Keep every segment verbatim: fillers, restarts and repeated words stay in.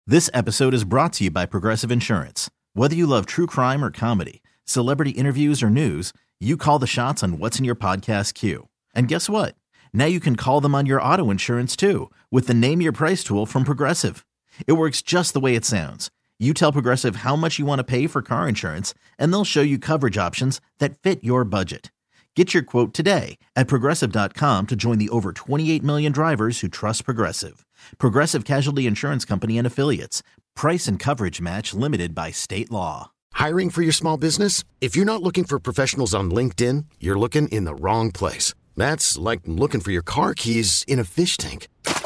This episode is brought to you by Progressive Insurance. Whether you love true crime or comedy, celebrity interviews or news, you call the shots on what's in your podcast queue. And guess what? Now you can call them on your auto insurance too with the Name Your Price tool from Progressive. It works just the way it sounds. You tell Progressive how much you want to pay for car insurance, and they'll show you coverage options that fit your budget. Get your quote today at Progressive dot com to join the over twenty-eight million drivers who trust Progressive. Progressive Casualty Insurance Company and Affiliates. Price and coverage match limited by state law. Hiring for your small business? If you're not looking for professionals on LinkedIn, you're looking in the wrong place. That's like looking for your car keys in a fish tank.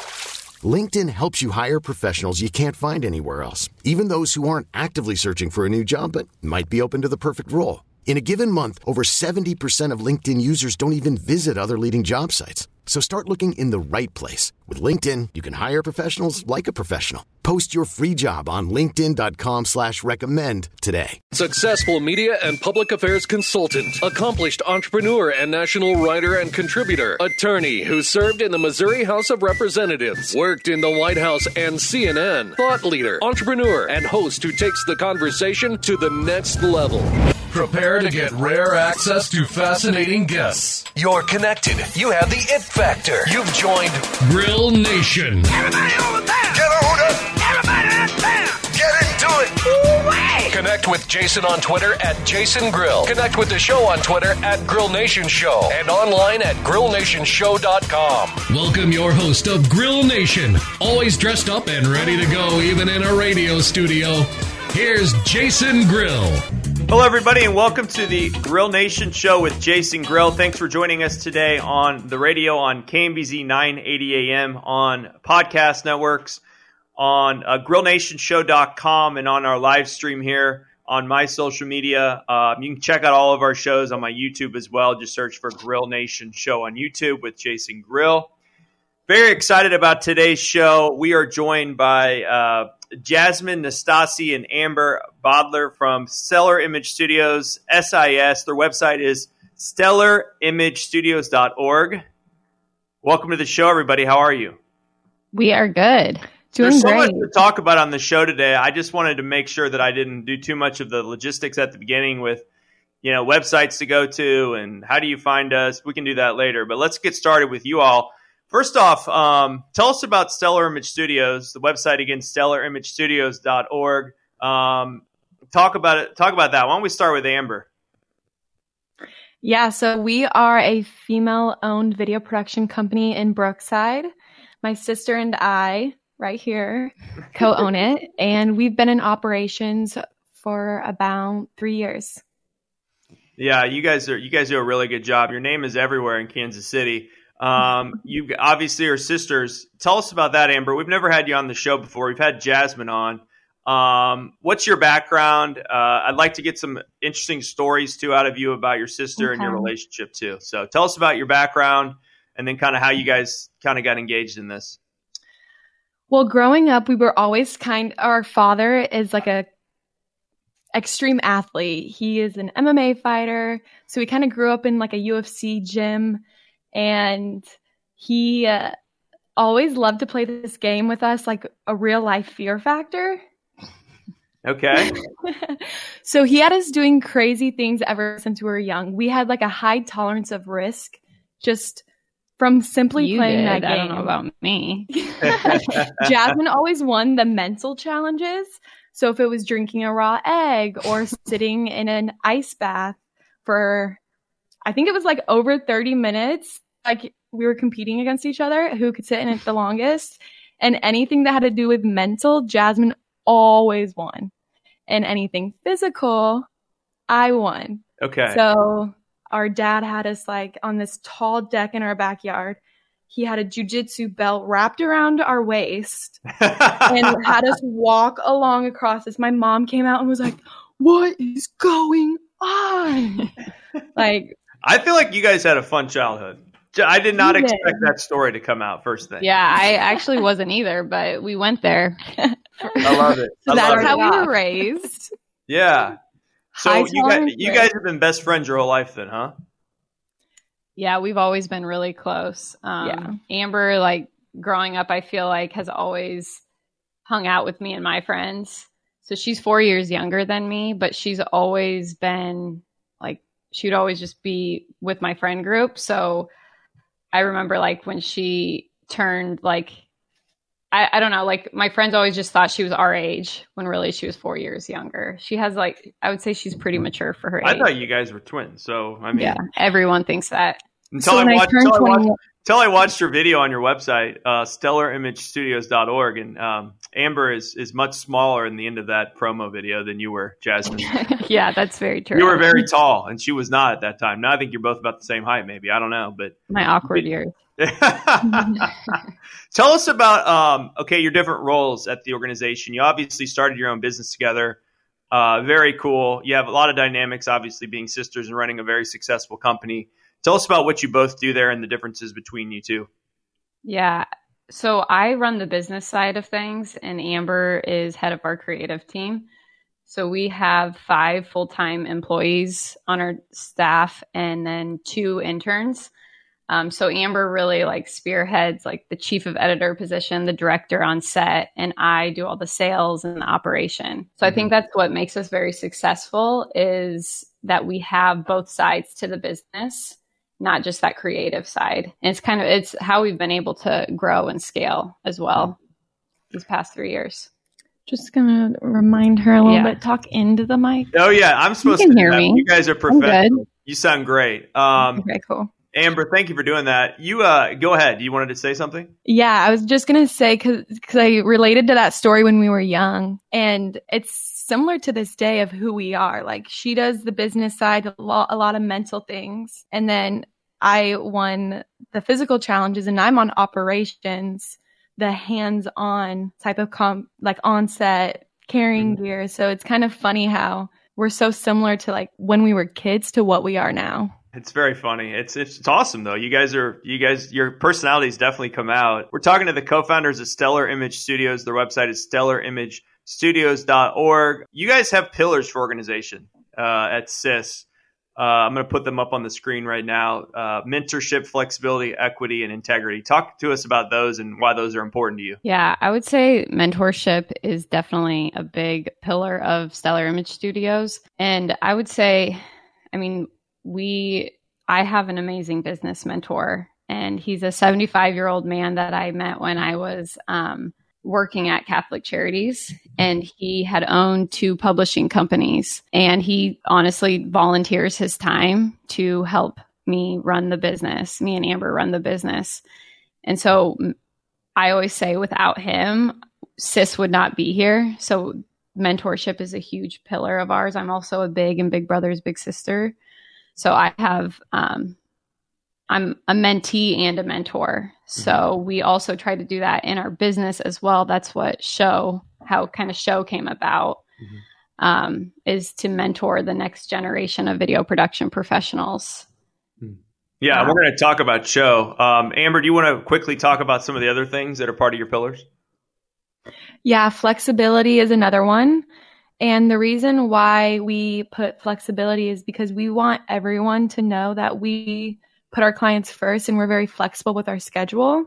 LinkedIn helps you hire professionals you can't find anywhere else, even those who aren't actively searching for a new job but might be open to the perfect role. In a given month, over seventy percent of LinkedIn users don't even visit other leading job sites. So start looking in the right place. With LinkedIn, you can hire professionals like a professional. Post your free job on linkedin dot com slash recommend today. Successful media and public affairs consultant, accomplished entrepreneur and national writer and contributor, attorney who served in the Missouri House of Representatives, worked in the White House and C N N, thought leader, entrepreneur, and host who takes the conversation to the next level. Prepare to get rare access to fascinating guests. You're connected. You have the it factor. You've joined Grill Nation. Everybody over there. Get on up. Everybody out there. Get into it. Ooh-wee. Connect with Jason on Twitter at Jason Grill. Connect with the show on Twitter at Grill Nation Show and online at grill nation show dot com. Welcome your host of Grill Nation, always dressed up and ready to go even in a radio studio. Here's Jason Grill. Hello, everybody, and welcome to the Grill Nation Show with Jason Grill. Thanks for joining us today on the radio on K M B Z nine eighty A M, on podcast networks, on uh, grill nation show dot com, and on our live stream here on my social media. Uh, you can check out all of our shows on my YouTube as well. Just search for Grill Nation Show on YouTube with Jason Grill. Very excited about today's show. We are joined by uh, Jasmine Nastasi and Amber Bodler from Stellar Image Studios, S I S. Their website is stellar image studios dot org. Welcome to the show, everybody. How are you? We are good. Doing There's so great. much to talk about on the show today. I just wanted to make sure that I didn't do too much of the logistics at the beginning with, you know, websites to go to and how do you find us. We can do that later. But let's get started with you all. First off, um, tell us about Stellar Image Studios. The website again, stellar image studios dot org. Um, talk about it. Talk about that. Why don't we start with Amber? Yeah, so we are a female-owned video production company in Brookside. My sister and I, right here, co-own it, and we've been in operations for about three years. Yeah, you guys are you guys do a really good job. Your name is everywhere in Kansas City. Um, you obviously are sisters. Tell us about that, Amber. We've never had you on the show before. We've had Jasmine on. Um, what's your background? Uh, I'd like to get some interesting stories too out of you about your sister Okay. and your relationship too. So tell us about your background and then kind of how you guys kind of got engaged in this. Well, growing up, we were always kind our father is like a extreme athlete. He is an M M A fighter. So we kind of grew up in like a U F C gym. And he uh, always loved to play this game with us, like a real life Fear Factor. Okay. So he had us doing crazy things ever since we were young. We had like a high tolerance of risk just from simply You playing did. that game. I don't know about me. Jasmine always won the mental challenges. So if it was drinking a raw egg or sitting in an ice bath for, I think it was like over thirty minutes, like we were competing against each other, who could sit in it the longest. And anything that had to do with mental, Jasmine always won. And anything physical, I won. Okay. So our dad had us like on this tall deck in our backyard. He had a jujitsu belt wrapped around our waist and had us walk along across this. My mom came out and was like, "What is going on?" Like, I feel like you guys had a fun childhood. I did not We did. expect that story to come out first thing. Yeah, I actually wasn't either, but we went there. I love it. So I that's love how it. we were raised. Yeah. So High you guys, tolerance you risk. guys have been best friends your whole life then, huh? Yeah, we've always been really close. Um, Yeah. Amber, like growing up, I feel like has always hung out with me and my friends. So she's four years younger than me, but she's always been like, she'd always just be with my friend group. So I remember like when she turned like, I, I don't know, like my friends always just thought she was our age when really she was four years younger. She has like, I would say she's pretty mature for her age. I thought you guys were twins. So, I mean, yeah, everyone thinks that. Until, So I, when I watched, turned until, I watched, twenty until I watched your video on your website, uh, stellar image studios dot org, and um, Amber is, is much smaller in the end of that promo video than you were, Jasmine. Yeah, that's very true. You were very tall, and she was not at that time. Now I think you're both about the same height, maybe. I don't know, but My awkward years. Tell us about um, okay, your different roles at the organization. You obviously started your own business together. Uh, very cool. You have a lot of dynamics, obviously being sisters and running a very successful company. Tell us about what you both do there and the differences between you two. Yeah. So I run the business side of things, and Amber is head of our creative team. So we have five full-time employees on our staff and then two interns. Um, so Amber really like spearheads like the chief of editor position, the director on set, and I do all the sales and the operation. So I think that's what makes us very successful is that we have both sides to the business, not just that creative side. And it's kind of, it's how we've been able to grow and scale as well these past three years. Just gonna remind her a little Yeah. bit. Talk into the mic. Oh yeah, I'm supposed can to do hear that. me. You guys are I'm professional. good. You sound great. Um, Okay, cool. Amber, thank you for doing that. You uh, go ahead. You wanted to say something? Yeah, I was just gonna say because I related to that story when we were young, and it's similar to this day of who we are. Like she does the business side, a lot, a lot of mental things, and then I won the physical challenges, and I'm on operations, the hands-on type of com, like on set carrying Mm-hmm. gear. So it's kind of funny how we're so similar to like when we were kids to what we are now. It's very funny. It's, it's it's awesome though. You guys are you guys your personalities definitely come out. We're talking to the co-founders of Stellar Image Studios. Their website is stellar image studios dot org. You guys have pillars for organization uh, at S I S. Uh, I'm going to put them up on the screen right now. Uh, mentorship, flexibility, equity, and integrity. Talk to us about those and why those are important to you. Yeah, I would say mentorship is definitely a big pillar of Stellar Image Studios. And I would say, I mean, we, I have an amazing business mentor, and he's a seventy-five year old man that I met when I was um, working at Catholic Charities, and he had owned two publishing companies, and he honestly volunteers his time to help me run the business, me and Amber run the business. And so I always say without him, S I S would not be here. So mentorship is a huge pillar of ours. I'm also a big and big brother's big sister. So I have, um, I'm a mentee and a mentor. So we also try to do that in our business as well. That's what show, how kind of show came about, mm-hmm. um, is to mentor the next generation of video production professionals. Yeah, Wow. we're going to talk about show. Um, Amber, do you want to quickly talk about some of the other things that are part of your pillars? Yeah, flexibility is another one. And the reason why we put flexibility is because we want everyone to know that we put our clients first and we're very flexible with our schedule.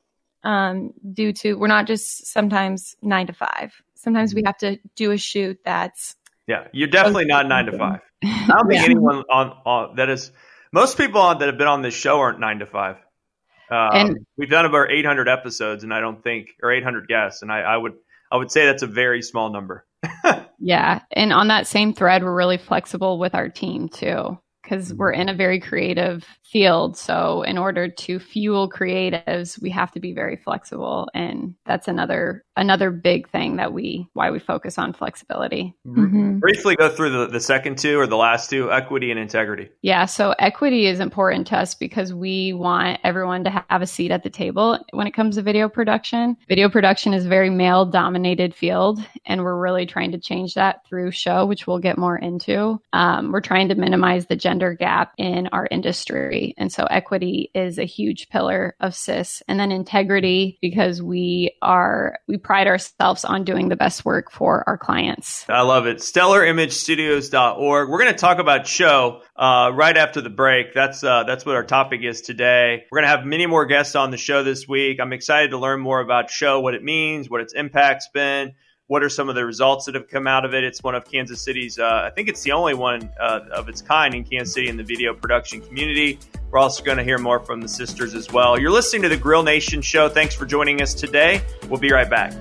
Um, due to, we're not just sometimes nine to five. Sometimes we have to do a shoot that's. Yeah, you're definitely not nine to five. I don't think Yeah. anyone on, on that is, most people on, that have been on this show aren't nine to five. Um, And- we've done about eight hundred episodes, and I don't think, or eight hundred guests, and I, I would, I would say that's a very small number. Yeah. And on that same thread, we're really flexible with our team too, because we're in a very creative field. So in order to fuel creatives, we have to be very flexible. And that's another another big thing that we why we focus on flexibility. Mhm. Briefly go through the, the second two or the last two, equity and integrity. Yeah, so equity is important to us because we want everyone to have a seat at the table when it comes to video production. Video production is a very male dominated field, and we're really trying to change that through show, which we'll get more into. Um, we're trying to minimize the gender gender gap in our industry. And so equity is a huge pillar of C I S. And then integrity, because we are, we pride ourselves on doing the best work for our clients. I love it. stellar image studios dot org. We're going to talk about SHOW uh, right after the break. That's uh, that's what our topic is today. We're going to have many more guests on the show this week. I'm excited to learn more about SHOW, what it means, what its impact's been, what are some of the results that have come out of it. It's one of Kansas City's, uh, I think it's the only one uh, of its kind in Kansas City in the video production community. We're also going to hear more from the sisters as well. You're listening to the Grill Nation Show. Thanks for joining us today. We'll be right back.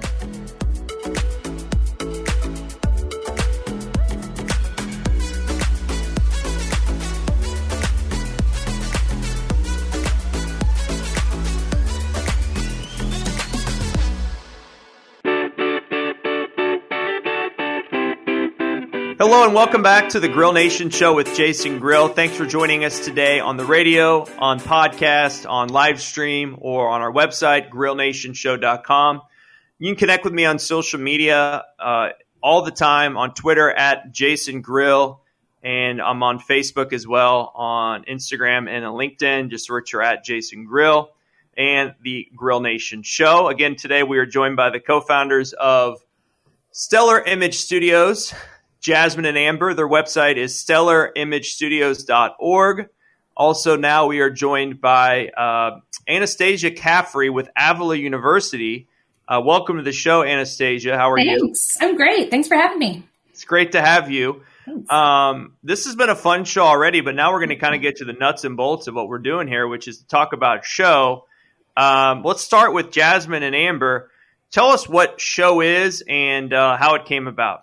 Hello and welcome back to the Grill Nation Show with Jason Grill. Thanks for joining us today on the radio, on podcast, on live stream, or on our website, grill nation show dot com. You can connect with me on social media uh, all the time, on Twitter at Jason Grill, and I'm on Facebook as well, on Instagram and on LinkedIn. Just search for at Jason Grill and the Grill Nation Show. Again, today we are joined by the co-founders of Stellar Image Studios, Jasmine and Amber. Their website is stellar image studios dot org. Also, now we are joined by uh, Anastasia Caffrey with Avila University. Uh, welcome to the show, Anastasia. How are Thanks. you? Thanks. I'm great. Thanks for having me. It's great to have you. Um, this has been a fun show already, but now we're going to kind of get to the nuts and bolts of what we're doing here, which is to talk about SHOW. Um, let's start with Jasmine and Amber. Tell us what SHOW is and uh, how it came about.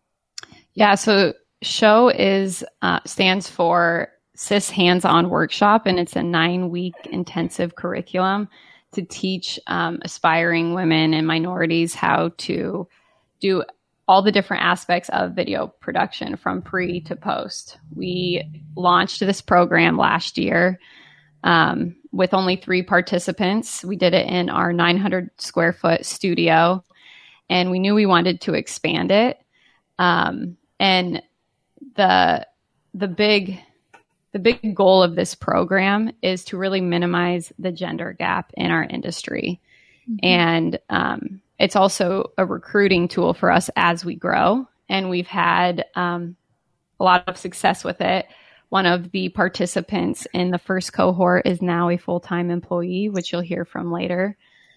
Yeah, so SHOW is uh, stands for C I S Hands-On Workshop, and it's a nine-week intensive curriculum to teach um, aspiring women and minorities how to do all the different aspects of video production from pre to post. We launched this program last year um, with only three participants. We did it in our nine hundred square foot studio, and we knew we wanted to expand it. Um, And the the big the big goal of this program is to really minimize the gender gap in our industry, mm-hmm. and um, it's also a recruiting tool for us as we grow. And we've had um, a lot of success with it. One of the participants in the first cohort is now a full-time employee, which you'll hear from later.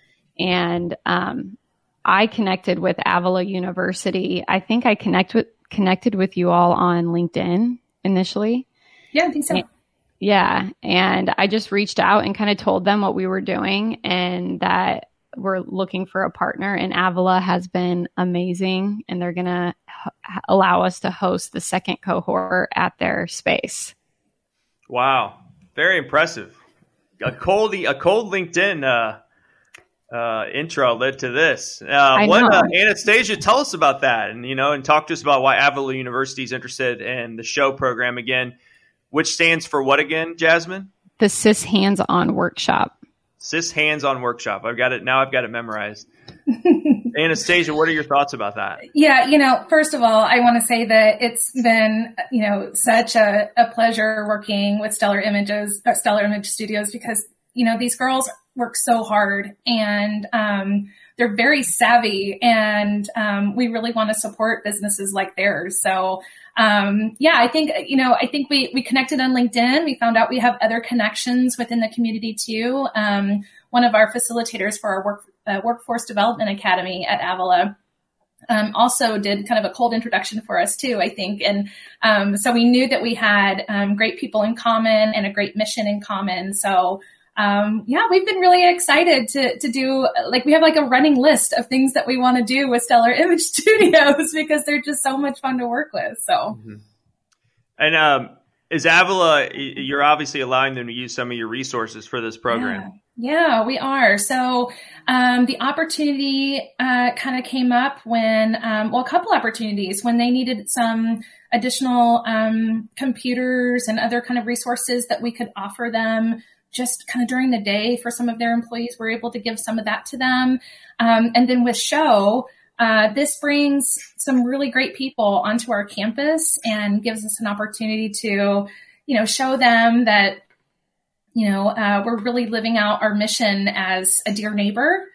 And um, I connected with Avila University. I think I connect with. connected with you all on LinkedIn initially. Yeah, I think so. Yeah. And I just reached out and kind of told them what we were doing and that we're looking for a partner. And Avila has been amazing. And they're going to h- allow us to host the second cohort at their space. Wow. Very impressive. A cold, a cold LinkedIn uh, Uh, intro led to this. Uh, what, uh, Anastasia, tell us about that, and you know, and talk to us about why Avila University is interested in the SHOW program again, which stands for what again, Jasmine? The C I S Hands-On Workshop. C I S Hands-On Workshop. I've got it now. I've got it memorized. Anastasia, what are your thoughts about that? Yeah, you know, first of all, I want to say that it's been, you know, such a, a pleasure working with Stellar Images, uh, Stellar Image Studios, because you know these girls work so hard and um, they're very savvy, and um, we really want to support businesses like theirs. So um, yeah, I think, you know, I think we, we connected on LinkedIn. We found out we have other connections within the community too. Um, one of our facilitators for our work, uh, Workforce Development Academy at Avila um, also did kind of a cold introduction for us too, I think. And um, so we knew that we had um, great people in common and a great mission in common. So Um, yeah, we've been really excited to, to do, like, we have like a running list of things that we want to do with Stellar Image Studios because they're just so much fun to work with. So, mm-hmm. And um, is Avila, you're obviously allowing them to use some of your resources for this program. Yeah, yeah we are. So um, the opportunity uh, kind of came up when, um, well, a couple opportunities when they needed some additional um, computers and other kind of resources that we could offer them just kind of during the day for some of their employees. We're able to give some of that to them. Um, and then with SHOW, uh, this brings some really great people onto our campus and gives us an opportunity to, you know, show them that, you know, uh, we're really living out our mission as a dear neighbor.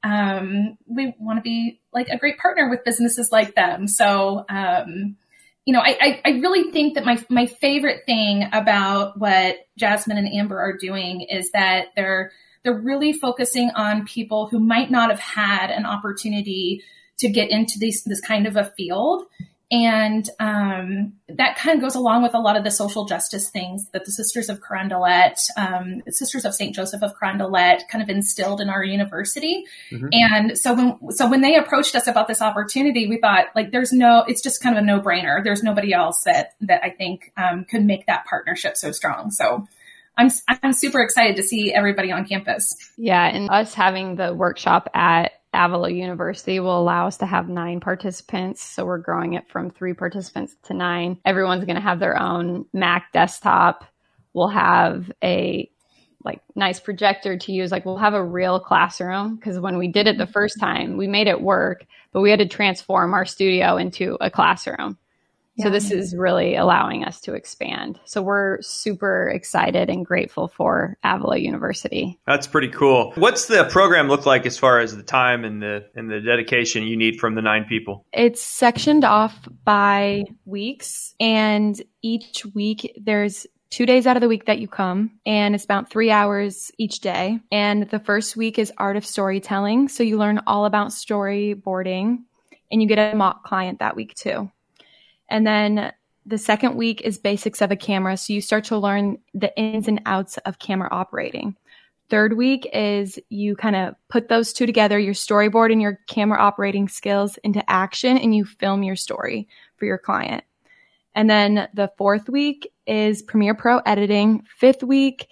Um, we want to be like a great partner with businesses like them. So, um, you know, I, I, I really think that my, my favorite thing about what Jasmine and Amber are doing is that they're, they're really focusing on people who might not have had an opportunity to get into this, this kind of a field. And um, that kind of goes along with a lot of the social justice things that the Sisters of Carondelet, um, the Sisters of Saint Joseph of Carondelet kind of instilled in our university. Mm-hmm. And so when, so when they approached us about this opportunity, we thought like, there's no, it's just kind of a no brainer. There's nobody else that, that I think um, could make that partnership so strong. So I'm, I'm super excited to see everybody on campus. Yeah. And us having the workshop at Avila University will allow us to have nine participants. So we're growing it from three participants to nine. Everyone's going to have their own Mac desktop. We'll have a like nice projector to use. Like we'll have a real classroom, because when we did it the first time, we made it work, but we had to transform our studio into a classroom. So this is really allowing us to expand. So we're super excited and grateful for Avila University. That's pretty cool. What's the program look like as far as the time and the and the dedication you need from the nine people? It's sectioned off by weeks, and each week there's two days out of the week that you come, and it's about three hours each day. And the first week is art of storytelling. So you learn all about storyboarding, and you get a mock client that week too. And then the second week is basics of a camera. So you start to learn the ins and outs of camera operating. Third week is you kind of put those two together, your storyboard and your camera operating skills into action, and you film your story for your client. And then the fourth week is Premiere Pro editing. Fifth week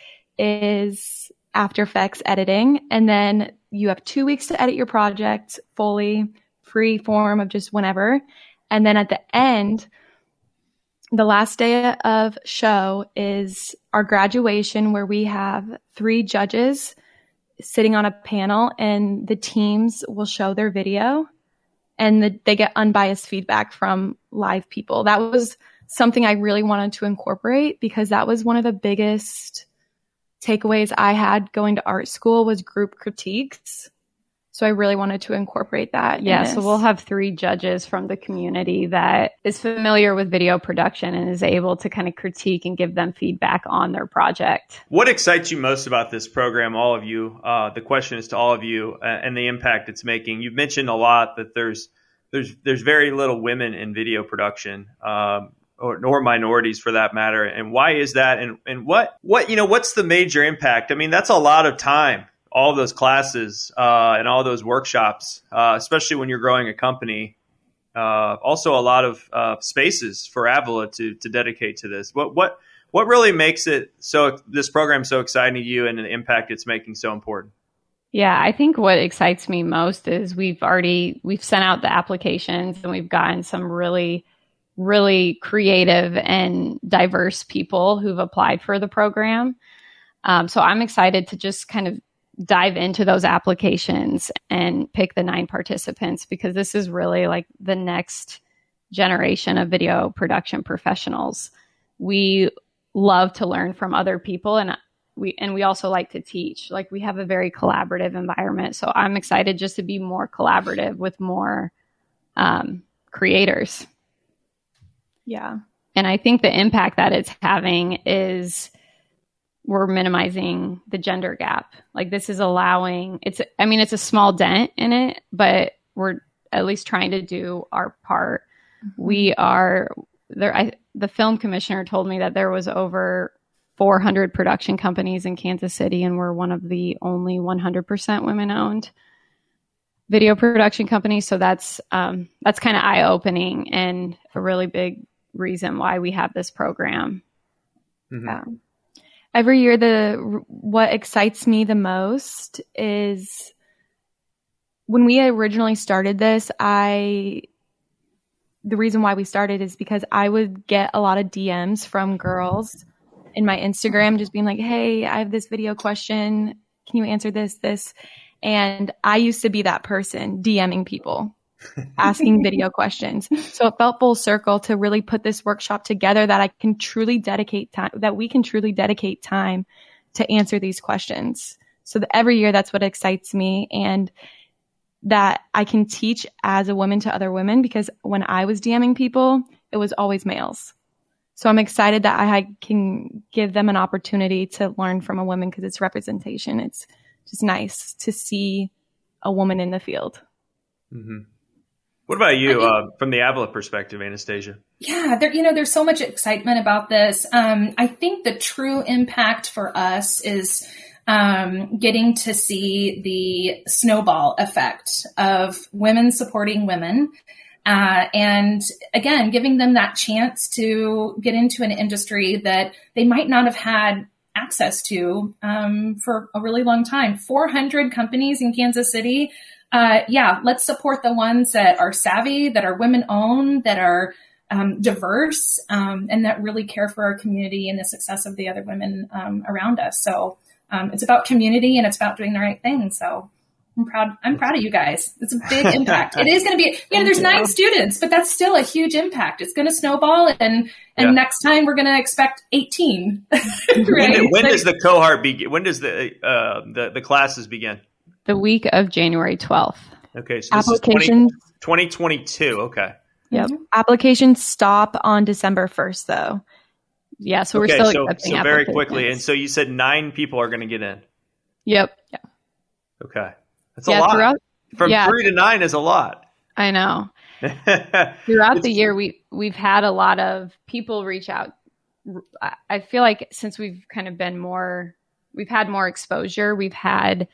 is After Effects editing. And then you have two weeks to edit your project fully, free form of just whenever. And then at the end, the last day of show is our graduation, where we have three judges sitting on a panel, and the teams will show their video, and the, they get unbiased feedback from live people. That was something I really wanted to incorporate, because that was one of the biggest takeaways I had going to art school was group critiques. So I really wanted to incorporate that. Yeah, so we'll have three judges from the community that is familiar with video production and is able to kind of critique and give them feedback on their project. What excites you most about this program, all of you? Uh, the question is to all of you uh, and the impact it's making. You've mentioned a lot that there's there's there's very little women in video production, um, or nor minorities for that matter. And why is that? And and what what you know what's the major impact? I mean, that's a lot of time. All those classes uh, and all those workshops, uh, especially when you're growing a company. Uh, also, a lot of uh, spaces for Avila to to dedicate to this. What what what really makes it so this program so exciting to you, and the impact it's making so important? Yeah, I think what excites me most is we've already we've sent out the applications, and we've gotten some really really creative and diverse people who've applied for the program. Um, so I'm excited to just kind of dive into those applications and pick the nine participants, because this is really like the next generation of video production professionals. We love to learn from other people, and we and we also like to teach. Like, we have a very collaborative environment. So I'm excited just to be more collaborative with more um, creators. Yeah. And I think the impact that it's having is we're minimizing the gender gap. Like, this is allowing, it's, I mean, it's a small dent in it, but we're at least trying to do our part. Mm-hmm. We are there. I, the film commissioner told me that there was over four hundred production companies in Kansas City, and we're one of the only one hundred percent women owned video production companies. So that's, um, that's kind of eye opening, and a really big reason why we have this program. Mm-hmm. Um, Every year, the what excites me the most is when we originally started this, I the reason why we started is because I would get a lot of D Ms from girls in my Instagram just being like, hey, I have this video question. Can you answer this, this? And I used to be that person DMing people. asking video questions. So it felt full circle to really put this workshop together that I can truly dedicate time, that we can truly dedicate time to answer these questions. So that every year, that's what excites me, and that I can teach as a woman to other women, because when I was DMing people, it was always males. So I'm excited that I can give them an opportunity to learn from a woman, because it's representation. It's just nice to see a woman in the field. Mm-hmm. What about you, uh, from the Avila perspective, Anastasia? Yeah, there, you know, there's so much excitement about this. Um, I think the true impact for us is um, getting to see the snowball effect of women supporting women. Uh, and again, giving them that chance to get into an industry that they might not have had access to um, for a really long time. four hundred companies in Kansas City. Uh, yeah, let's support the ones that are savvy, that are women-owned, that are um, diverse, um, and that really care for our community and the success of the other women um, around us. So um, it's about community, and it's about doing the right thing. So I'm proud. I'm proud of you guys. It's a big impact. It is going to be, you know, there's nine students, but that's still a huge impact. It's going to snowball, and and yeah. next time we're going to expect eighteen. Right? When, when does the cohort begin? When does the uh, the the classes begin? The week of January twelfth. Okay, so this Applications. is twenty twenty-two. Okay. Yep. Mm-hmm. Applications stop on December first, though. Yeah, so we're okay, still so, accepting so very quickly. And so you said nine people are going to get in. Yep. Yeah. Okay. That's yeah, a lot. Throughout, From yeah, three to nine is a lot. I know. Throughout the year, we, we've had a lot of people reach out. I feel like since we've kind of been more, we've had more exposure, we've had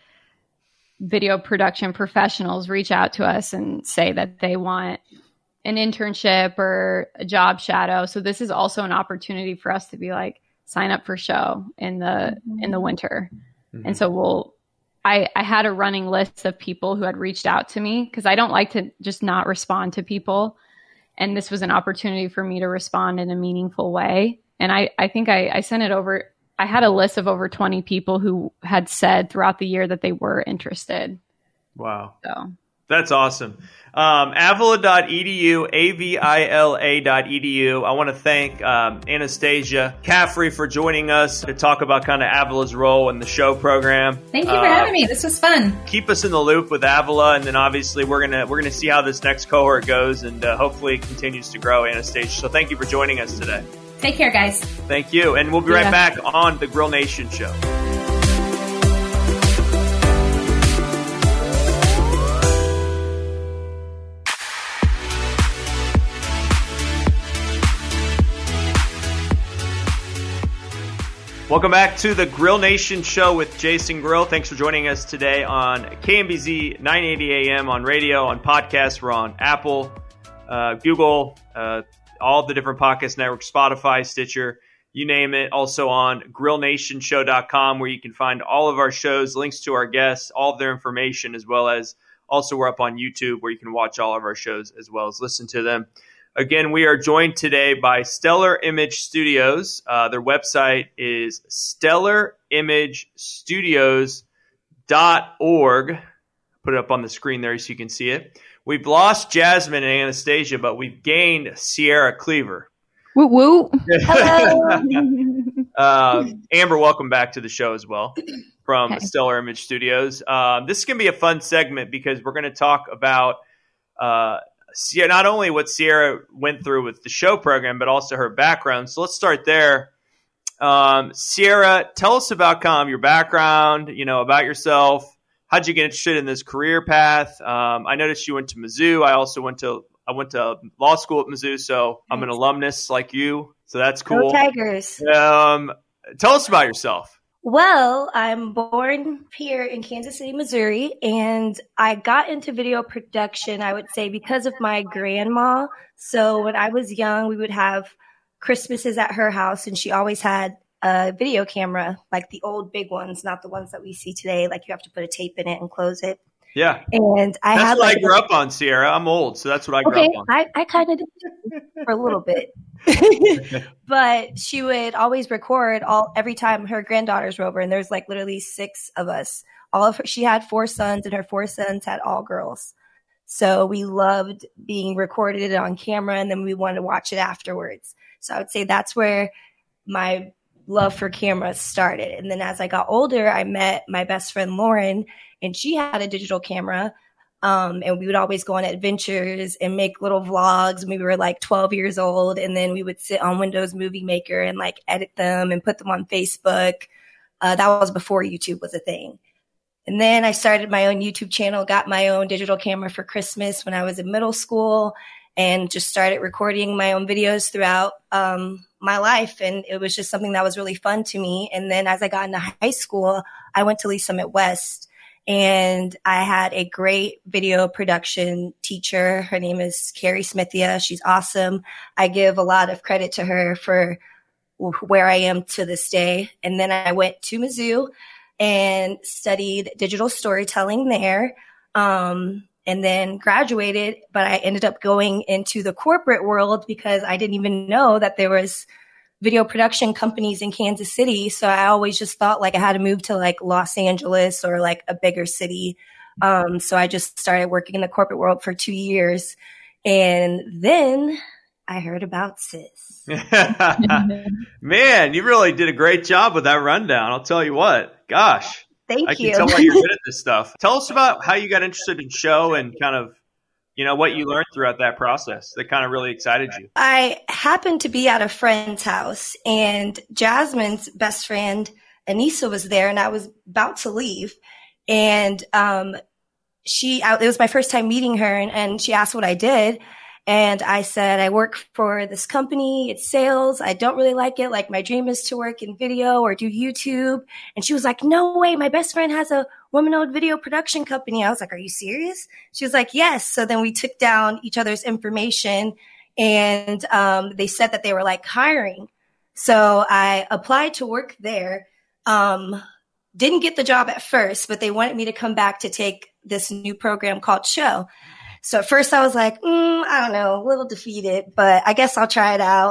video production professionals reach out to us and say that they want an internship or a job shadow. So this is also an opportunity for us to be like, sign up for show in the, mm-hmm. in the winter. Mm-hmm. And so we'll, I, I had a running list of people who had reached out to me, because I don't like to just not respond to people. And this was an opportunity for me to respond in a meaningful way. And I, I think I, I sent it over. I had a list of over twenty people who had said throughout the year that they were interested. Wow. So that's awesome. Um, avila dot e d u, A V I L A dot E D U. I want to thank um, Anastasia Caffrey for joining us to talk about kind of Avila's role in the show program. Thank you for uh, having me. This was fun. Keep us in the loop with Avila, and then obviously we're gonna we're gonna see how this next cohort goes, and uh, hopefully it continues to grow, Anastasia. So thank you for joining us today. Take care, guys. Thank you, and we'll be right yeah. back on the Grill Nation Show. Welcome back to the Grill Nation Show with Jason Grill. Thanks for joining us today on K M B Z nine eighty A M on radio, on podcasts. We're on Apple, uh, Google, uh, all the different podcast networks, Spotify, Stitcher, you name it. Also on grill nation show dot com, where you can find all of our shows, links to our guests, all of their information, as well as also we're up on YouTube, where you can watch all of our shows as well as listen to them. Again, we are joined today by Stellar Image Studios. Uh, their website is stellar image studios dot org. Put it up on the screen there so you can see it. We've lost Jasmine and Anastasia, but we've gained Sierra Cleaver. Woo woo. Hello. uh, Amber, welcome back to the show as well from okay. Stellar Image Studios. Um, this is going to be a fun segment, because we're going to talk about uh, Sierra, not only what Sierra went through with the show program, but also her background. So let's start there. Um, Sierra, tell us about kind of your background, you know, about yourself. How'd you get interested in this career path? Um, I noticed you went to Mizzou. I also went to I went to law school at Mizzou, so I'm an alumnus like you. So that's cool. Go Tigers. Um, tell us about yourself. Well, I'm born here in Kansas City, Missouri, and I got into video production, I would say, because of my grandma. So when I was young, we would have Christmases at her house, and she always had a video camera, like the old big ones, not the ones that we see today. Like you have to put a tape in it and close it. Yeah. And I that's had what like, I grew up on, Sierra. I'm old, so that's what I grew okay, up on. I, I kind of did for a little bit. But she would always record all every time her granddaughters were over, and there's like literally six of us. All of her, she had four sons, and her four sons had all girls. So we loved being recorded on camera, and then we wanted to watch it afterwards. So I would say that's where my love for cameras started. And then as I got older, I met my best friend Lauren, and she had a digital camera. Um, and we would always go on adventures and make little vlogs when we were like twelve years old. And then we would sit on Windows Movie Maker and like edit them and put them on Facebook. Uh, that was before YouTube was a thing. And then I started my own YouTube channel, got my own digital camera for Christmas when I was in middle school, and just started recording my own videos throughout um, my life. And it was just something that was really fun to me. And then as I got into high school, I went to Lee Summit West. And I had a great video production teacher. Her name is Carrie Smithia. She's awesome. I give a lot of credit to her for where I am to this day. And then I went to Mizzou and studied digital storytelling there, um, and then graduated. But I ended up going into the corporate world because I didn't even know that there was video production companies in Kansas City. So I always just thought like I had to move to like Los Angeles or like a bigger city. Um, so I just started working in the corporate world for two years. And then I heard about C I S. Man, you really did a great job with that rundown. I'll tell you what. Gosh. Thank I you. can tell why you're good at this stuff. Tell us about how you got interested in show and kind of, you know, what you learned throughout that process that kind of really excited you. I happened to be at a friend's house, and Jasmine's best friend, Anissa, was there, and I was about to leave. And um, she, I, it was my first time meeting her, and, and she asked what I did. And I said, I work for this company. It's sales. I don't really like it. Like, my dream is to work in video or do YouTube. And she was like, no way. My best friend has a woman-owned video production company. I was like, are you serious? She was like, yes. So then we took down each other's information, and um, they said that they were like hiring. So I applied to work there. Um, didn't get the job at first, but they wanted me to come back to take this new program called Show. So at first I was like, mm, I don't know, a little defeated, but I guess I'll try it out.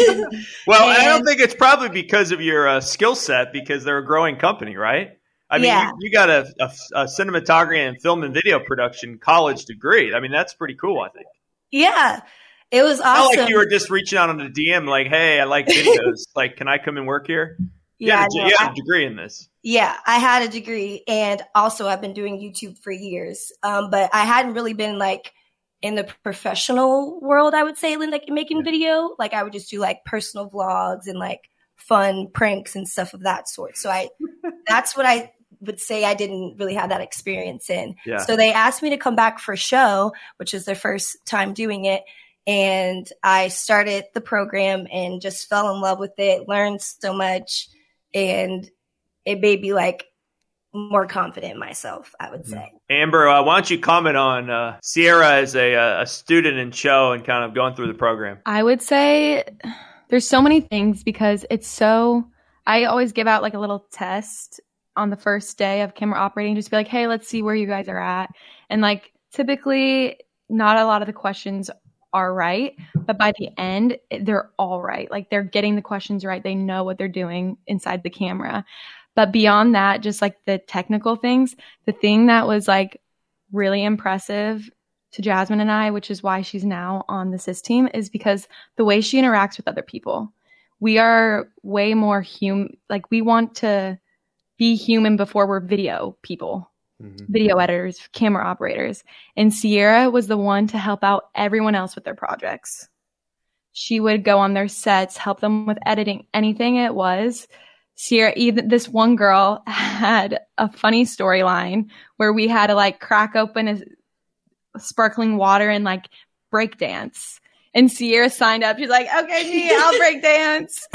Well, and, I don't think it's probably because of your uh, skill set, because they're a growing company, right? I mean, yeah. you, you got a, a, a cinematography and film and video production college degree. I mean, that's pretty cool, I think. Yeah, it was awesome. Not like you were just reaching out on a D M like, hey, I like videos. Like, can I come and work here? You Yeah, had a, no, you had a I- degree in this. Yeah, I had a degree, and also I've been doing YouTube for years. Um, but I hadn't really been like in the professional world, I would say, like making video. Like, I would just do like personal vlogs and like fun pranks and stuff of that sort. So I, that's what I would say I didn't really have that experience in. Yeah. So they asked me to come back for Show, which is their first time doing it. And I started the program and just fell in love with it, learned so much, and it made me like more confident in myself, I would say. Amber, uh, why don't you comment on uh, Sierra as a, a student in Show and kind of going through the program? I would say there's so many things, because it's so, I always give out like a little test on the first day of camera operating, just be like, hey, let's see where you guys are at. And like, typically not a lot of the questions are right, but by the end, they're all right. Like, they're getting the questions right. They know what they're doing inside the camera. But beyond that, just like the technical things, the thing that was like really impressive to Jasmine and I, which is why she's now on the C I S team, is because the way she interacts with other people. We are way more human. Like, we want to be human before we're video people, mm-hmm. video editors, camera operators. And Sierra was the one to help out everyone else with their projects. She would go on their sets, help them with editing, anything it was. Sierra, even this one girl had a funny storyline where we had to like crack open a sparkling water and like break dance. And Sierra signed up. She's like, okay, G, I'll break dance.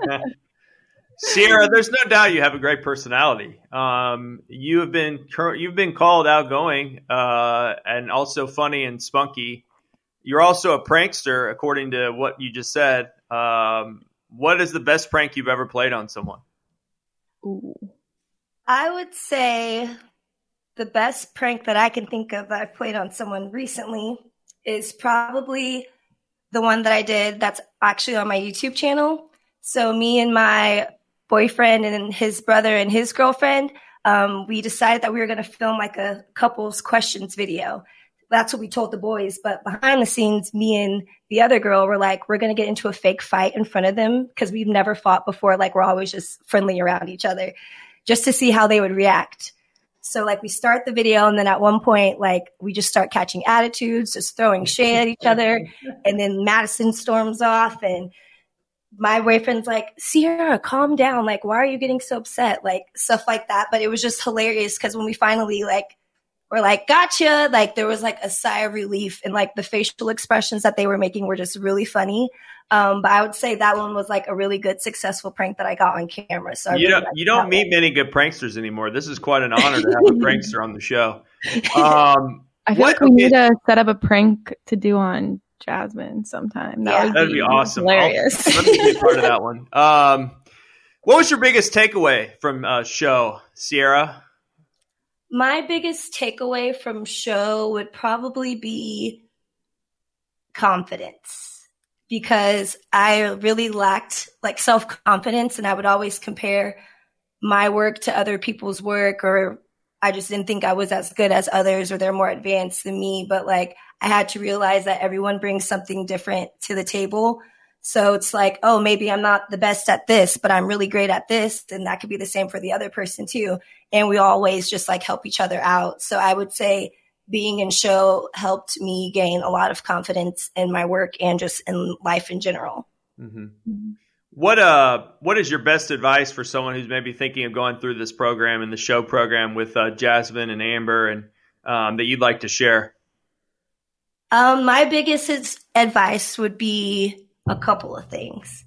Sierra, there's no doubt you have a great personality. Um, you have been you've been called outgoing uh, and also funny and spunky. You're also a prankster, according to what you just said. Um, what is the best prank you've ever played on someone? Ooh. I would say the best prank that I can think of that I've played on someone recently is probably the one that I did that's actually on my YouTube channel. So me and my boyfriend and his brother and his girlfriend, um, we decided that we were going to film like a couple's questions video. that's what we told the boys. But behind the scenes, me and the other girl were like, we're going to get into a fake fight in front of them because we've never fought before. Like, we're always just friendly around each other just to see how they would react. So like we start the video, and then at one point, like we just start catching attitudes, just throwing shade at each other. And then Madison storms off, and my boyfriend's like, Sierra, calm down. Like, why are you getting so upset? Like stuff like that. But it was just hilarious because when we finally like were like, gotcha, like there was like a sigh of relief, and like the facial expressions that they were making were just really funny. Um, but I would say that one was like a really good, successful prank that I got on camera. So I you really don't you don't meet one. many good pranksters anymore. This is quite an honor to have a prankster on the show. Um, I feel what, like we okay. need to set up a prank to do on Jasmine sometime. That Yeah. would That'd be, be awesome. hilarious. I'll- Let me be a part of that one. Um, what was your biggest takeaway from uh, show, Sierra? My biggest takeaway from show would probably be confidence, because I really lacked like self-confidence, and I would always compare my work to other people's work, or I just didn't think I was as good as others, or they're more advanced than me. But like I had to realize that everyone brings something different to the table. So it's like, oh, maybe I'm not the best at this, but I'm really great at this. And that could be the same for the other person too. And we always just like help each other out. So I would say being in show helped me gain a lot of confidence in my work and just in life in general. Mm-hmm. What uh, what is your best advice for someone who's maybe thinking of going through this program and the show program with uh, Jasmine and Amber, and um, that you'd like to share? Um, my biggest advice would be a couple of things.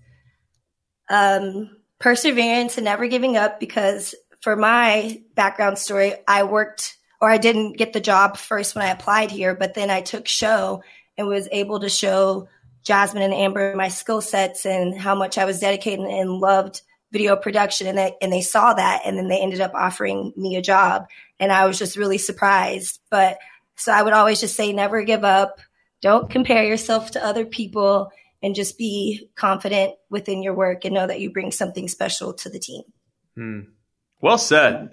Um, perseverance and never giving up, because for my background story, I worked or I didn't get the job first when I applied here, but then I took show and was able to show Jasmine and Amber my skill sets and how much I was dedicated and loved video production. And they, and they saw that, and then they ended up offering me a job, and I was just really surprised. But so I would always just say, never give up. Don't compare yourself to other people, and just be confident within your work and know that you bring something special to the team. Hmm. Well said.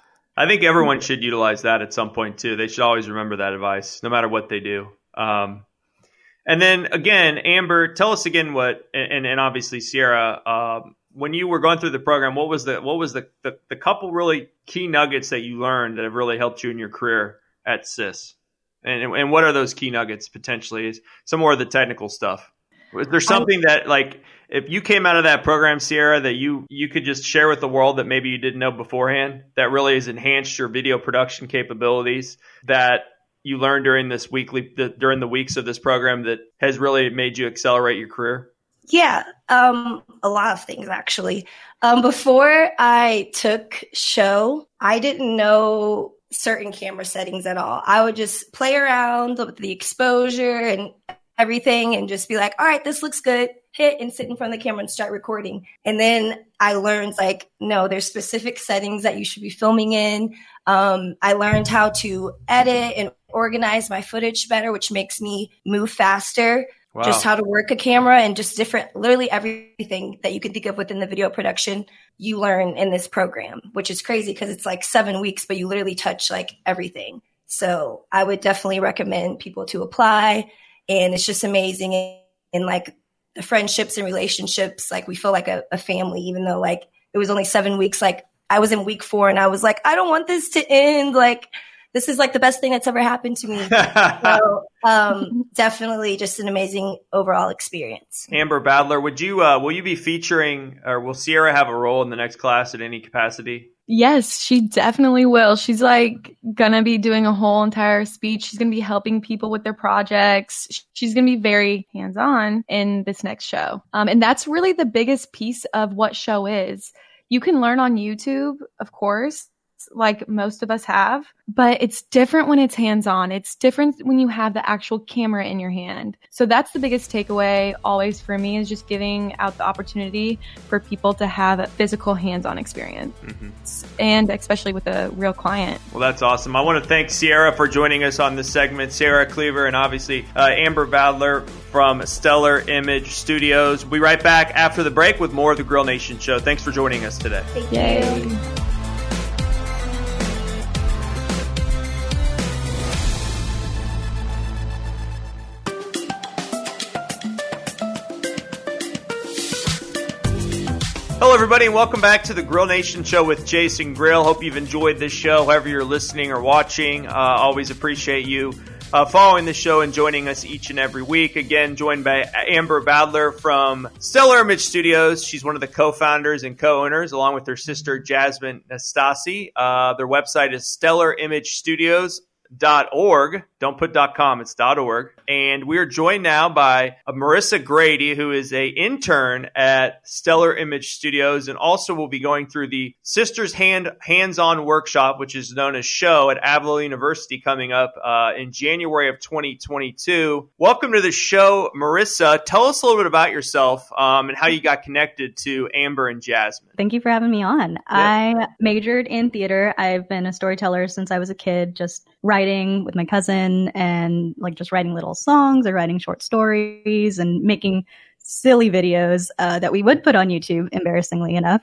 I think everyone should utilize that at some point too. They should always remember that advice, no matter what they do. Um, and then again, Amber, tell us again what, and, and obviously Sierra, um, when you were going through the program, what was the what was the, the the couple really key nuggets that you learned that have really helped you in your career at S I S? And and what are those key nuggets potentially? Some more of the technical stuff. Was there something that, like, if you came out of that program, Sierra, that you, you could just share with the world that maybe you didn't know beforehand, that really has enhanced your video production capabilities, that you learned during this weekly, the, during the weeks of this program, that has really made you accelerate your career? Yeah, um, a lot of things, actually. Um, before I took show, I didn't know certain camera settings at all. I would just play around with the exposure and everything and just be like, all right, this looks good, hit and sit in front of the camera and start recording. And then I learned, like, no, there's specific settings that you should be filming in. Um, I learned how to edit and organize my footage better, which makes me move faster. Wow. Just how to work a camera and just different, literally everything that you can think of within the video production, you learn in this program, which is crazy because it's like seven weeks, but you literally touch like everything. So I would definitely recommend people to apply. And it's just amazing. And like the friendships and relationships, like we feel like a, a family, even though like it was only seven weeks. Like I was in week four and I was like, I don't want this to end. Like, this is like the best thing that's ever happened to me. So um, definitely just an amazing overall experience. Amber Badler, would you, uh, will you be featuring, or will Sierra have a role in the next class at any capacity? Yes, she definitely will. She's like gonna be doing a whole entire speech. She's gonna be helping people with their projects. She's gonna be very hands-on in this next show. Um, and that's really the biggest piece of what show is. You can learn on YouTube, of course, like most of us have, but it's different when it's hands-on. It's different when you have the actual camera in your hand. So that's the biggest takeaway always for me, is just giving out the opportunity for people to have a physical hands-on experience, mm-hmm. and especially with a real client. Well, that's awesome. I want to thank Sierra for joining us on this segment. Sierra Cleaver and obviously uh, Amber Badler from Stellar Image Studios. We'll be right back after the break with more of the Grill Nation Show. Thanks for joining us today. Thank Yay. you. Hello, everybody, and welcome back to the Grill Nation Show with Jason Grill. Hope you've enjoyed this show, however you're listening or watching. Uh, always appreciate you uh, following the show and joining us each and every week. Again, joined by Amber Badler from Stellar Image Studios. She's one of the co-founders and co-owners, along with her sister, Jasmine Nastasi. Uh, their website is stellar image studios dot org. Don't put .com, it's .org. And we are joined now by uh, Marissa Grady, who is a intern at Stellar Image Studios and also will be going through the Sisters Hand Hands-On Workshop, which is known as SHOW at Avila University, coming up uh, in January of twenty twenty-two. Welcome to the show, Marissa. Tell us a little bit about yourself um, and how you got connected to Amber and Jasmine. Thank you for having me on. Yeah. I majored in theater. I've been a storyteller since I was a kid, just writing with my cousin and like just writing little songs or writing short stories and making silly videos uh, that we would put on YouTube, embarrassingly enough.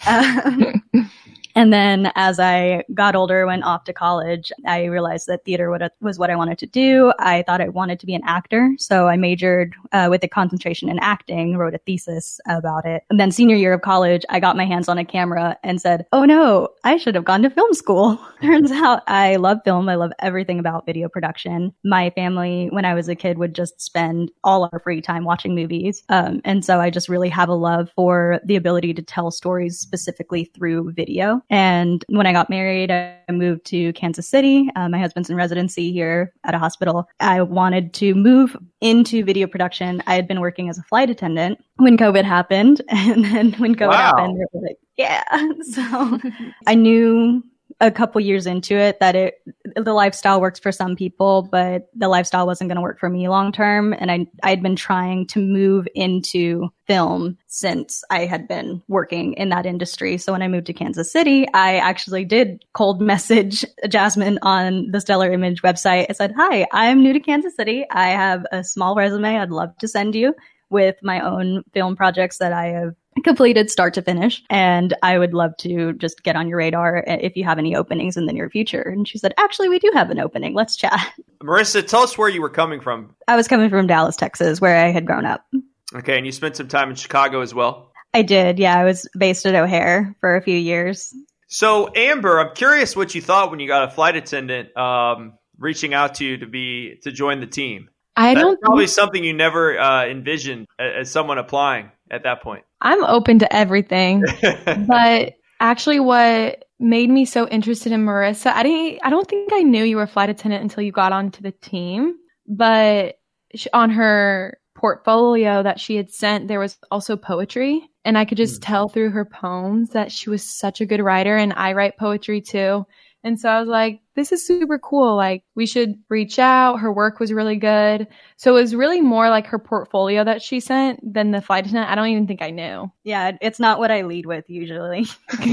Um, and then as I got older, went off to college, I realized that theater was what I wanted to do. I thought I wanted to be an actor. So I majored uh, with a concentration in acting, wrote a thesis about it. And then senior year of college, I got my hands on a camera and said, oh no, I should have gone to film school. Turns out I love film. I love everything about video production. My family, when I was a kid, would just spend all our free time watching movies. Um, and so I just really have a love for the ability to tell stories specifically through video. And when I got married, I moved to Kansas City. Uh, my husband's in residency here at a hospital. I wanted to move into video production. I had been working as a flight attendant when COVID happened. And then when COVID wow. happened, we were like, yeah. So I knew a couple years into it that it the lifestyle works for some people, but the lifestyle wasn't going to work for me long term. And I I'd been trying to move into film since I had been working in that industry. So when I moved to Kansas City, I actually did cold message Jasmine on the Stellar Image website. I said, hi, I'm new to Kansas City. I have a small resume I'd love to send you with my own film projects that I have completed start to finish. And I would love to just get on your radar if you have any openings in the near future. And she said, actually, we do have an opening. Let's chat. Marissa, tell us where you were coming from. I was coming from Dallas, Texas, where I had grown up. Okay. And you spent some time in Chicago as well? I did. Yeah. I was based at O'Hare for a few years. So Amber, I'm curious what you thought when you got a flight attendant um, reaching out to you to be to join the team. I That's don't probably think... something you never uh, envisioned as someone applying at that point. I'm open to everything, but actually what made me so interested in Marissa, I didn't, I don't think I knew you were a flight attendant until you got onto the team, but she, on her portfolio that she had sent, there was also poetry, and I could just mm. tell through her poems that she was such a good writer, and I write poetry too. And so I was like, this is super cool. Like, we should reach out. Her work was really good. So it was really more like her portfolio that she sent than the flight attendant. I don't even think I knew. Yeah, it's not what I lead with usually.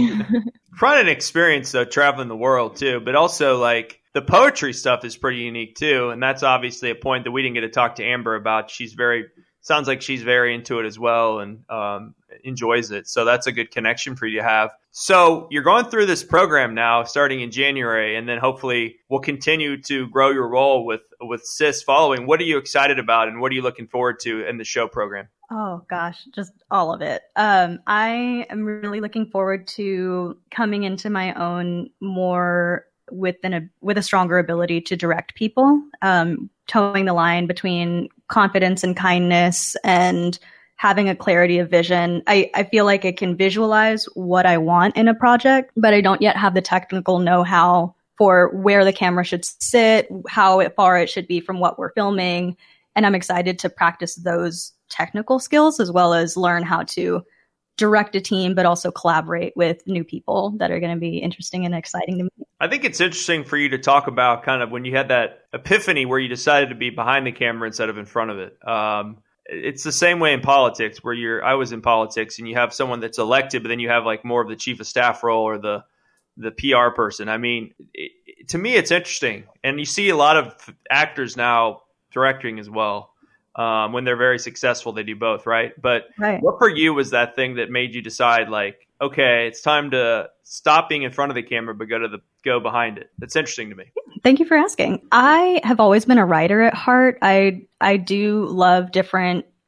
Quite an experience, though, traveling the world, too. But also, like, the poetry stuff is pretty unique, too. And that's obviously a point that we didn't get to talk to Amber about. She's very, sounds like she's very into it as well and um, enjoys it. So that's a good connection for you to have. So you're going through this program now starting in January, and then hopefully we'll continue to grow your role with, with S I S following. What are you excited about, and what are you looking forward to in the show program? Oh, gosh, just all of it. Um, I am really looking forward to coming into my own more with, an, a, with a stronger ability to direct people, um, towing the line between confidence and kindness and having a clarity of vision. I, I feel like I can visualize what I want in a project, but I don't yet have the technical know-how for where the camera should sit, how far it should be from what we're filming. And I'm excited to practice those technical skills as well as learn how to direct a team, but also collaborate with new people that are going to be interesting and exciting to me. I think it's interesting for you to talk about kind of when you had that epiphany where you decided to be behind the camera instead of in front of it. Um, It's the same way in politics where you're, I was in politics and you have someone that's elected, but then you have like more of the chief of staff role or the, the P R person. I mean, it, to me, it's interesting. And you see a lot of actors now directing as well. Um, when they're very successful, they do both. Right. But right. What for you was that thing that made you decide like, okay, it's time to stop being in front of the camera, but go to the, go behind it. That's interesting to me. Thank you for asking. I have always been a writer at heart. I, I do love different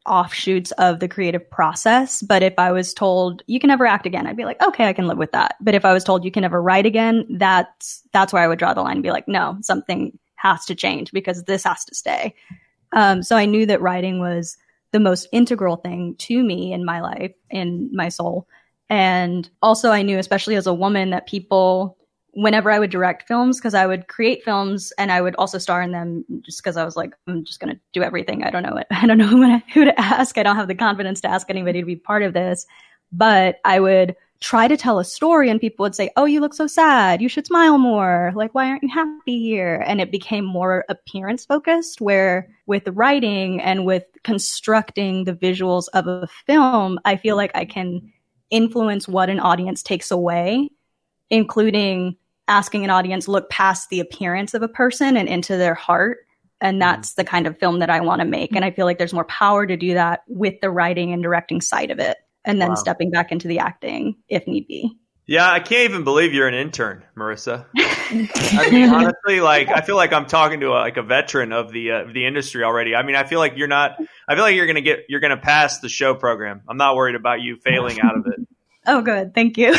offshoots of the creative process. But if I was told you can never act again, I'd be like, okay, I can live with that. But if I was told you can never write again, that's that's where I would draw the line and be like, no, something has to change because this has to stay. Um, so I knew that writing was the most integral thing to me in my life, in my soul. And also I knew, especially as a woman, that people, whenever I would direct films, because I would create films and I would also star in them just because I was like, I'm just going to do everything. I don't know it. I don't know who, who to ask. I don't have the confidence to ask anybody to be part of this. But I would try to tell a story and people would say, oh, you look so sad. You should smile more. Like, why aren't you happy here? And it became more appearance focused, where with writing and with constructing the visuals of a film, I feel like I can influence what an audience takes away, including asking an audience look past the appearance of a person and into their heart. And that's the kind of film that I want to make. And I feel like there's more power to do that with the writing and directing side of it. And then wow. stepping back into the acting if need be. Yeah, I can't even believe you're an intern, Marissa. I mean, honestly, like I feel like I'm talking to a, like a veteran of the uh, the industry already. I mean, I feel like you're not. I feel like you're gonna get. You're gonna pass the show program. I'm not worried about you failing out of it. Oh, good. Thank you.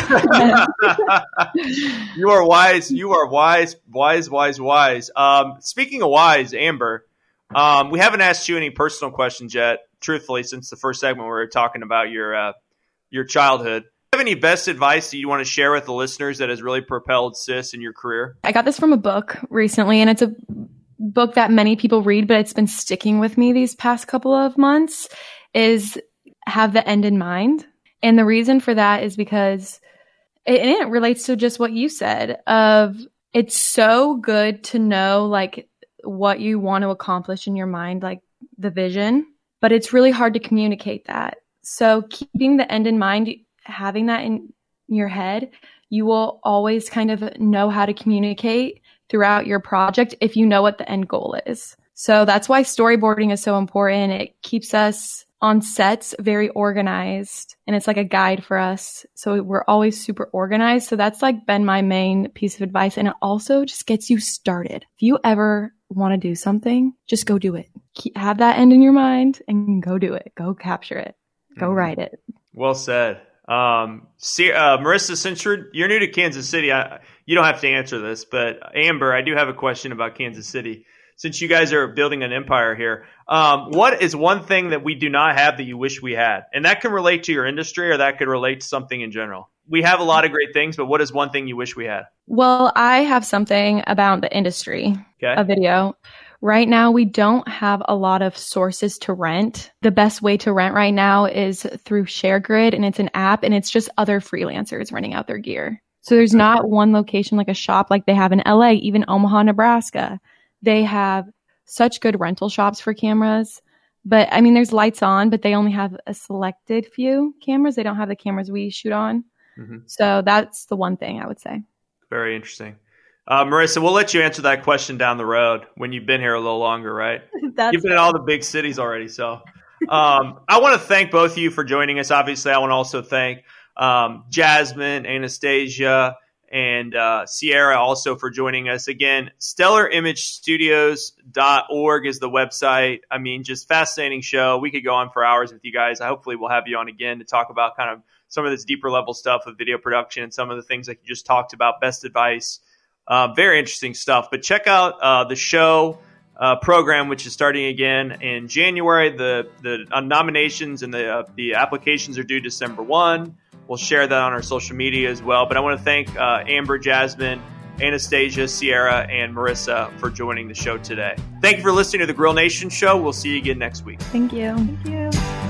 You are wise. You are wise. Wise. Wise. Wise. Um, speaking of wise, Amber, um, we haven't asked you any personal questions yet. Truthfully, since the first segment we were talking about your uh, your childhood. Do you have any best advice that you want to share with the listeners that has really propelled Sis in your career? I got this from a book recently, and it's a book that many people read, but it's been sticking with me these past couple of months, is have the end in mind. And the reason for that is because it, and it relates to just what you said of it's so good to know like what you want to accomplish in your mind, like the vision. But it's really hard to communicate that. So keeping the end in mind, having that in your head, you will always kind of know how to communicate throughout your project if you know what the end goal is. So that's why storyboarding is so important. It keeps us on sets very organized, and it's like a guide for us. So we're always super organized. So that's like been my main piece of advice. And it also just gets you started. If you ever want to do something, just go do it. Keep, have that end in your mind and go do it. Go capture it. Go mm. write it. Well said. Um, see, uh, Marissa, since you're, you're new to Kansas City, I, you don't have to answer this, but Amber, I do have a question about Kansas City. Since you guys are building an empire here, um, what is one thing that we do not have that you wish we had? And that can relate to your industry or that could relate to something in general. We have a lot of great things, but what is one thing you wish we had? Well, I have something about the industry okay. of video. Right now, we don't have a lot of sources to rent. The best way to rent right now is through ShareGrid, and it's an app, and it's just other freelancers renting out their gear. So there's not one location like a shop like they have in L A, even Omaha, Nebraska. They have such good rental shops for cameras. But I mean, there's lights on, but they only have a selected few cameras. They don't have the cameras we shoot on. Mm-hmm. So that's the one thing I would say. Very interesting. Uh, Marissa, we'll let you answer that question down the road when you've been here a little longer, right? That's You've been in all the big cities already. So um, I want to thank both of you for joining us. Obviously, I want to also thank um, Jasmine, Anastasia, and uh, Sierra also for joining us. Again, stellar image studios dot org is the website. I mean, just fascinating show. We could go on for hours with you guys. I hopefully we'll have you on again to talk about kind of some of this deeper level stuff of video production and some of the things like you just talked about, best advice. Uh, very interesting stuff. But check out uh, the show uh, program, which is starting again in January. The the uh, nominations and the uh, the applications are due December first. We'll share that on our social media as well. But I want to thank uh, Amber, Jasmine, Anastasia, Sierra, and Marissa for joining the show today. Thank you for listening to the Grill Nation Show. We'll see you again next week. Thank you. Thank you.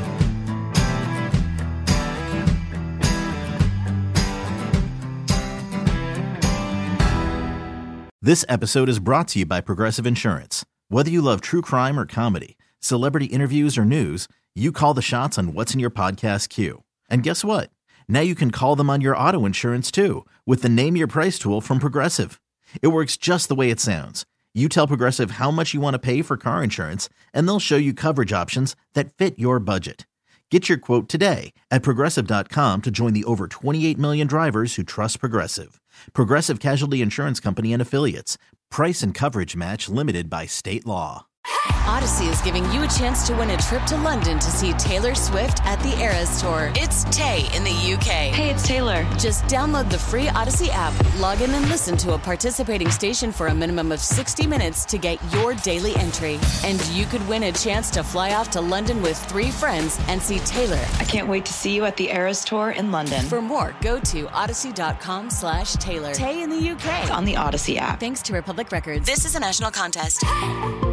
This episode is brought to you by Progressive Insurance. Whether you love true crime or comedy, celebrity interviews or news, you call the shots on what's in your podcast queue. And guess what? Now you can call them on your auto insurance too with the Name Your Price tool from Progressive. It works just the way it sounds. You tell Progressive how much you want to pay for car insurance, and they'll show you coverage options that fit your budget. Get your quote today at Progressive dot com to join the over twenty-eight million drivers who trust Progressive. Progressive Casualty Insurance Company and Affiliates. Price and coverage match limited by state law. Odyssey is giving you a chance to win a trip to London to see Taylor Swift at the Eras Tour. It's Tay in the U K. Hey, it's Taylor. Just download the free Odyssey app, log in and listen to a participating station for a minimum of sixty minutes to get your daily entry. And you could win a chance to fly off to London with three friends and see Taylor. I can't wait to see you at the Eras Tour in London. For more, go to odyssey.com slash Taylor. Tay in the U K. It's on the Odyssey app. Thanks to Republic Records. This is a national contest.